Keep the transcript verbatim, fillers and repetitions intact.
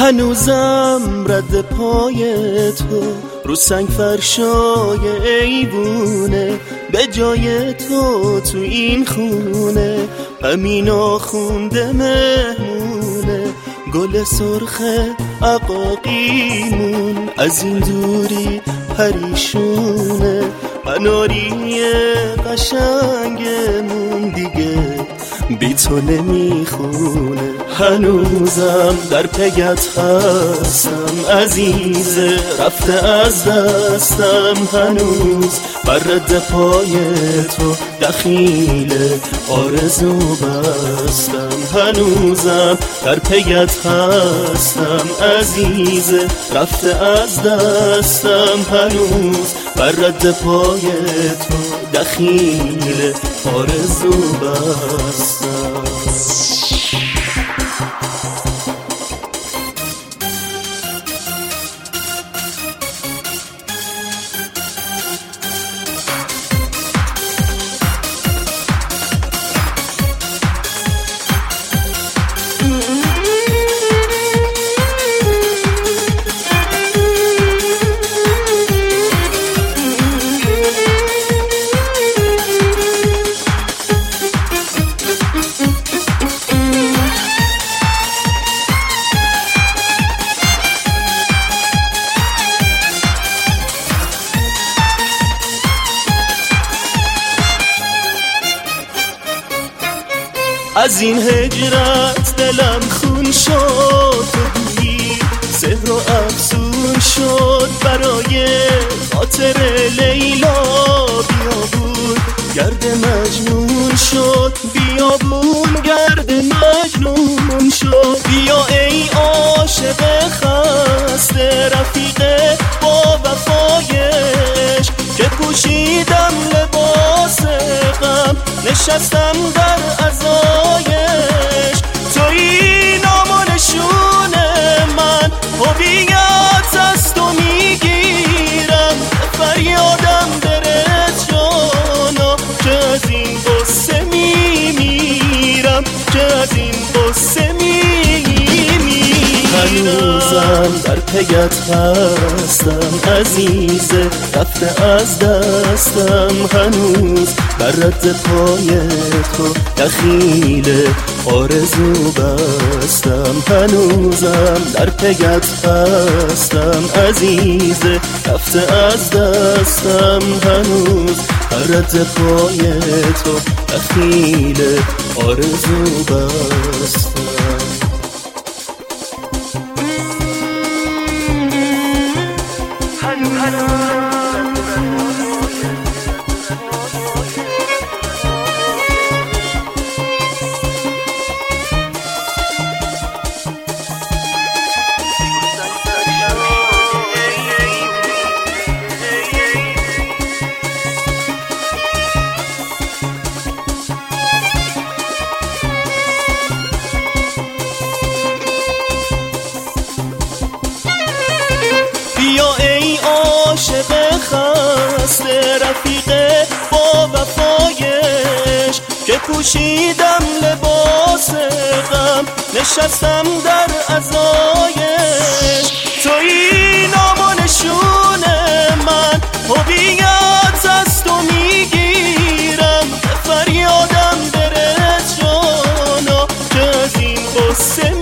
هنوزم رد پای تو رو سنگ فرشای ایوونه، به جای تو تو این خونه همین آخونده مهمونه. گل سرخ عقاقیمون از این دوری پریشونه، قناری قشنگمون دیگه بی تو نمیخونه. هنوزم در پیت هستم عزیزه، رفته از دستم هنوز بر رد پای تو دخیل آرزو بستم. هنوزم در پیت هستم عزیزه، رفته از دستم هنوز بر رد پای تو دخیل آرزو بستم. از این هجرت دلم خون شد، بویی سحر و افسون شد برای خاطر لیلا. بیابون گرد مجنون شد، بیابون گرد مجنون شد. بیا ای عاشق خسته رفیق با وفایش، که پوشیدم لباس غم نشستم در عزایش. تویی نام و نشون من، هویت از تو میگیرم، فریادم برس جانا که از این قصه میمیرم، که از این قصه میمیرم. هنوزم در پیت هستم عزیزه، رفته از دستم هنوز بر رد پای تو دخیل آرزو بستم. هنوزم در پیت هستم عزیزه، رفته از دستم هنوز بر رد پای تو دخیل آرزو بستم. بیا ای عاشق خسته رفیق با وفایش، که پوشیدم لباس غم نشستم در عزایش. تویی نام و نشون من، هویت از تو میگیرم، فریادم برس جانا که از این قصه